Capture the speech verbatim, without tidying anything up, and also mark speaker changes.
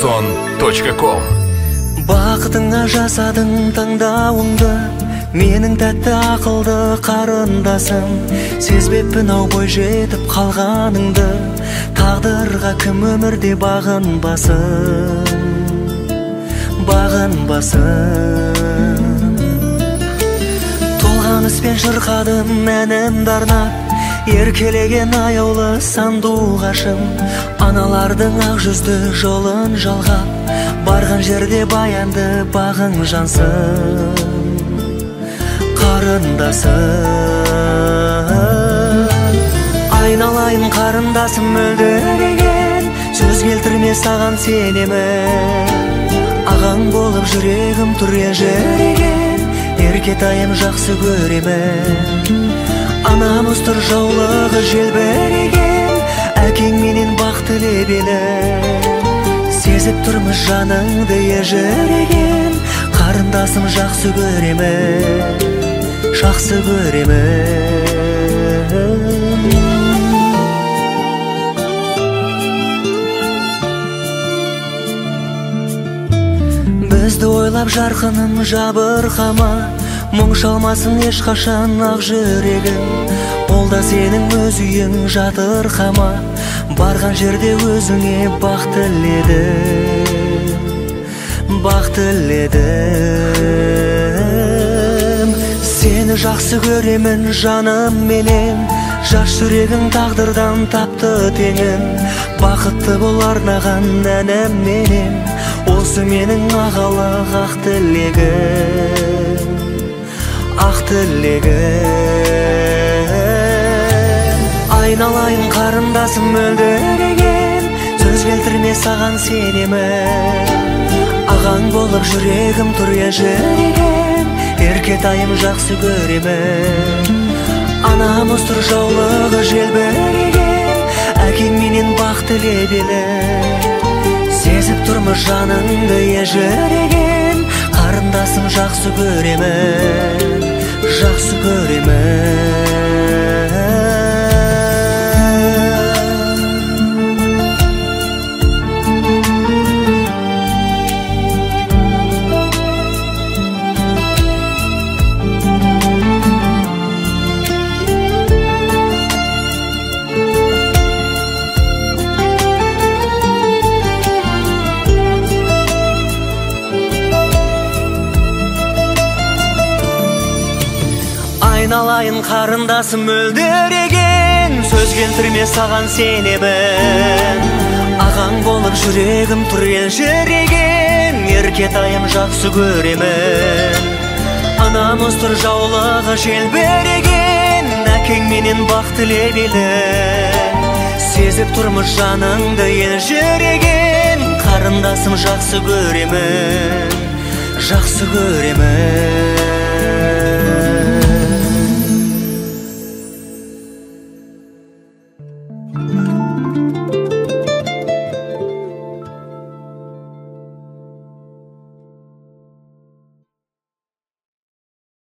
Speaker 1: шансон точка ком.
Speaker 2: Бақытыңа жасадың таңдауыңды, менің тәтті ақылды қарындасым. Сезбеппін ау бой жетіп қалғаныңды, тағдырға кім өмірде бағынбасын, бағынбасын. Толған іспен шырқадым әнімді арнап, еркелеген аяулы сандуғашым. Аналардың ақ жүзді жолын жалғап, барған жерде баянды бағың жансын, қарындасым. Айналайын қарындасым мөлдіреген, сөз келтірме саған сенемін. Ағаң болып жүрегім тұр ежіреген, еркетайым жақсы көремін. Анамыз тұр жаулығы желбіреген, әкең менен бақ тілебелі. Сезіп тұрмыз жаныңды ежіреген, қарындасым жақсы көремін, жақсы көремін. Бізді ойлап жарқыным жабырқама, мұң шалмасын ешқашан ақ жүрегім. Ол да сенің өз үйің жатырқама, барған жерде өзіңе бақ тіледім, бақ тіледім. Сені жақсы көремін жаным менен, жас жүрегің тағдырдан тапты теңін. Бақытты бол арнаған әнім менен, осы менің ағалық ақ тілегім, ақ тілегім. Айналайын қарындасым мөлдіреген, сөз келтірме саған сенемін. Ағаң болып жүрегім тұр ежіреген, еркетайым жақсы көремін. Анамыз тұр жаулығы желбіреген, әкең менен бақ тілебелі. Сезіп тұрмыз жаныңды ежіреген, қарындасым жақсы көремін, жақсы көремін. Айналайын қарындасым мөлдіреген, сөз келтірме саған сенемін. Ағаң болып жүрегім тұр елжіреген, еркетайым жақсы көремін. Анамыз тұр жаулығы желбіреген, әкең менен бақ тілебелі. Сезіп тұрмыз жаныңды елжіреген, қарындасым жақсы көремін, жақсы көремін.